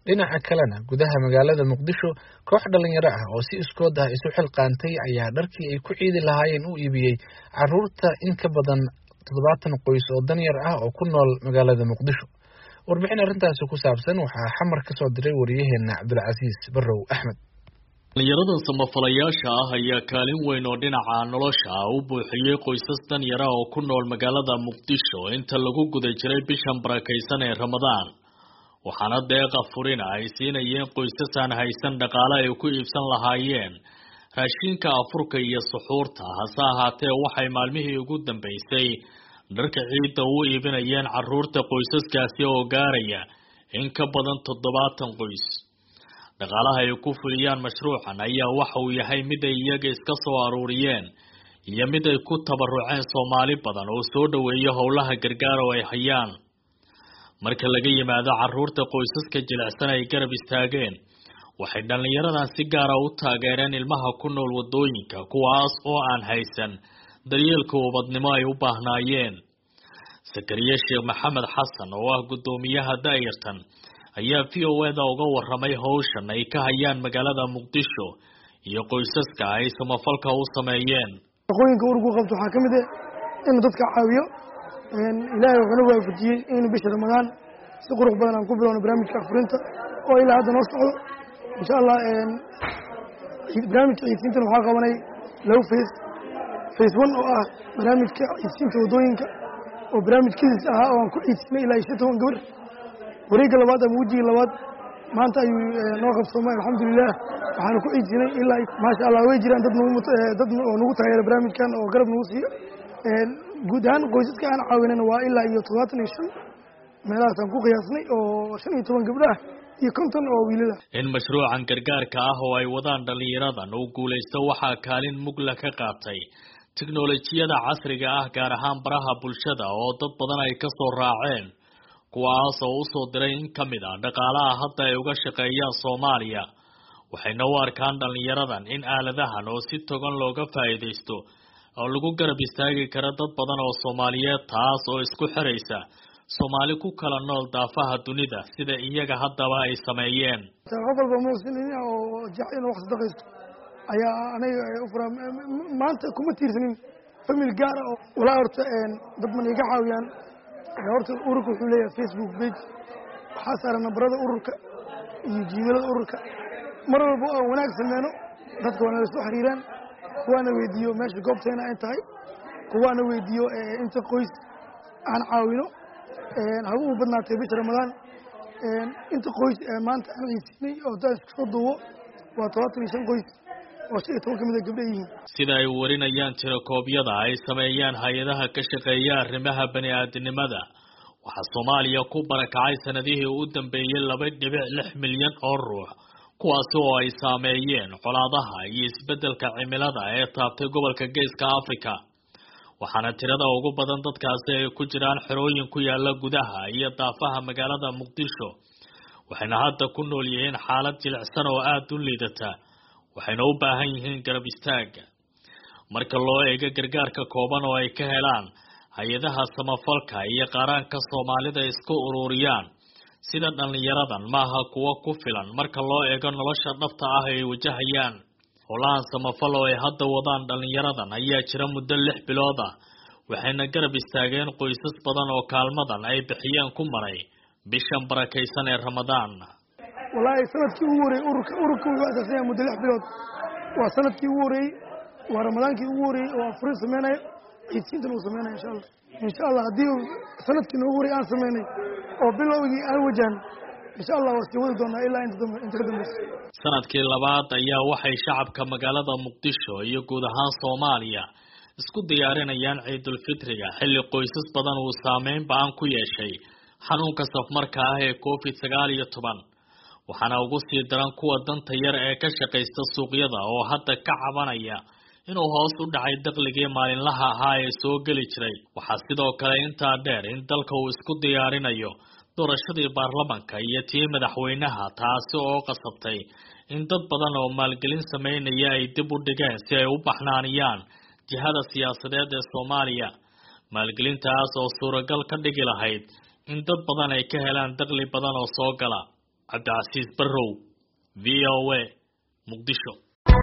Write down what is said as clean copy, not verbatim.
dhinaca kalena gudaha magaalada Muqdisho koox dhalinyaro ah oo si iskood ah isu xilqaantay ayaa dharkii ay ku ciidi lahaayeen u iibiyey carruurta in ka badan 70 qoys oo danyar ah oo ku nool magaalada Muqdisho. warbixin arrintaasi ku saabsan waxaa xamar ka soo diray wariyaheena Cabdulcasiis Barrow Axmed. dhalinyaradan samafalayaasha ah ayaa kaalin weyn oo dhinaca nolosha ah u buuxiyey qoysas danyar ah oo ku nool magaalada Muqdisho inta lagu guda jiray bishan barakaysan ee Ramadaan. waxaana deeqa furina ay siinayeen qoysas aan haysan dhaqaale ay ku iibsan lahaayeen raashinka afurka iyo suxuurta. hase ahaatee waxay maalmihii ugu dambeysay dharka ciidda u iibinayeen carruurta qoysaskaasi oo gaaraya in ka badan 70 qoys. dhaqaalaha ay ku fuliyaan mashruucan ayaa waxa uu yahay mid ay iyaga iska soo aruuriyeen iyo mid ay ku tabaruceen Soomaali badan oo soo dhaweeya howlaha gargaar oo ay hayaan. marka laga yimaado carruurta qoysaska jilicsan ay garab istaageen, waxay dhalinyaradan si gaar ah u taageereen ilmaha ku nool wadooyinka kuwaas oo aan haysan daryeelka ubadnimo ay u baahnaayeen. Sakariya Sheekh Maxamed Xasan oo ah gudoomiyaha daayirtan ayaa VOA-da uga warramay hawshan ay ka hayaan magaalada Muqdisho iyo qoysaska ay samafalka u sameeyeen. Shaqooyinka ururku qabto waxaa kamid ah in dadka caawiyo ilaahay wuxuu waafajiyay in bisha Ramadaan si qurux badan aan ku bilowno barnaamijka afurinta oo ilaa hadda noo socdo insha Allah. barnaamijka ciidinta waxaa qabanay low phase 1 oo ah barnaamijka ciidinta wadooyinka oo barnaamijkiisa ah oo aan ku ciidinay ilaa 10 gabar. wareegga labaad ama wajiga labaad maanta ayuu noo qabsoomay alxamdulillah. waxaan ku ciidinay ilaa maasha Allah way jiraan dad nagu taageera barnaamijkan oo garab nagu siiyo. guud ahaan qoysaska aan caawinayna waa ilaa iyo 75 meelahaas aan ku qiyaasnay oo 15 gabdho ah iyo 50 oo wiilal ah. in mashruucan gargaarka ah oo ay wadaan dhalinyaradan uu guuleysto waxaa kaalin mugla ka qaatay tiknoolajiyada casriga ah gaar ahaan baraha bulshada oo dad badan ay ka soo raaceen kuwaas oo u soo diray in ka mid ah dhaqaalaha hadda ay uga shaqeeyaan Soomaaliya. waxayna u arkaan dhalinyaradan in aaladahan oo si togan looga faa'iideysto oo lagu garab istaagi kara dad badan oo Soomaaliyeed taas oo isku xiraysa Soomaali ku kala nool daafaha dunida sida iyaga haddaba ay sameeyeen. qof walba muslimiin oo jacayl wax sadaqaysto ayaa aniga u furaa maanta kuma tiirsanin family gaar ah oo wala horta dad man iga caawiyaan. horta ururku wuxuu leeyahay Facebook page waxaa saaran nabarada ururka iyo jiilada ururka mar walba oo wanaag sameeyno dadka wana soo xiriiraan kuwana weydiiyo meesha goobteena ay tahay kuwana weydiiyo inta qoys aan caawino ha u badnaatay bisha Ramadaan inta qoys maanta aan ciidinay oo dad isku soo duubo waa 75 qoys oo 10 kamid ah gabdho yihiin. sida ay warinayaan tirakoobyada ay sameeyaan hay'adaha ka shaqeeya arrimaha bani'aadanimada waxaa Soomaaliya ku barakacay sanadihii u dambeeyay 2.6 milyan oo ruux kuwaas oo ay saameeyeen colaadaha iyo isbedelka cimilada ee taabtay gobolka Geeska Afrika. waxaana tirada ugu badan dadkaasi ay ku jiraan xerooyin ku yaala gudaha iyo daafaha magaalada Muqdisho. waxayna hadda ku nool yihiin xaalad jilicsan oo aad u liidata waxayna u baahan yihiin garab istaag. marka loo eego gargaarka kooban oo ay ka helaan hay'adaha samafalka iyo qaranka Soomaalida isku ururiyaan sida dhalinyaradan maaha kuwa ku filan marka loo eego nolosha dhabta ah ay wajahayaan. howlahan samafal oo ay hadda wadaan dhalinyaradan ayaa jira muddo 6 bilood ah waxayna garab istaageen qoysas badan oo kaalmadan ay bixiyeen ku maray bishan barakaysan ee Ramadaan. wallahi sanadkii ugu horeeyay ururka wuxuu asaasay muddo 6 bilood waa sanadkii ugu horeeyay waa Ramadaankii ugu horeeyay oo afurin sameynay ciidinta uu sameynay insha Allah hadii sanadkii ugu horeeyay aan sameynay oo bilowgii aan wajahan insha Allah waa sii wadi doonaa ilaa inta ka dambaysa. sanadkii labaad ayaa waxay shacabka magaalada Muqdisho iyo guud ahaan Soomaaliya isku diyaarinayaan Ciidul Fitriga xilli qoysas badan uu saameyn baan ku yeeshay xanuunka safmarka ah ee COVID-19. waxaana ugu sii daran kuwa danta yar ee ka shaqeysta suuqyada oo hadda ka cabanaya inuu hoos u dhacay dakhligii maalinlaha ahaa ee soo geli jiray. waxaa sidoo kale intaa dheer in dalka uu isku diyaarinayo doorashadii baarlamaanka iyo tii madaxweynaha taasi oo qasabtay in dad badan oo maalgelin sameynaya ay dib u dhigeen si ay u baxnaaniyaan jihada siyaasadeed ee Soomaaliya. maalgelintaas oo suuragal ka dhigi lahayd in dad badan ay ka helaan dakhli badan oo soo gala. cabdicasiis barrow VOA muqdisho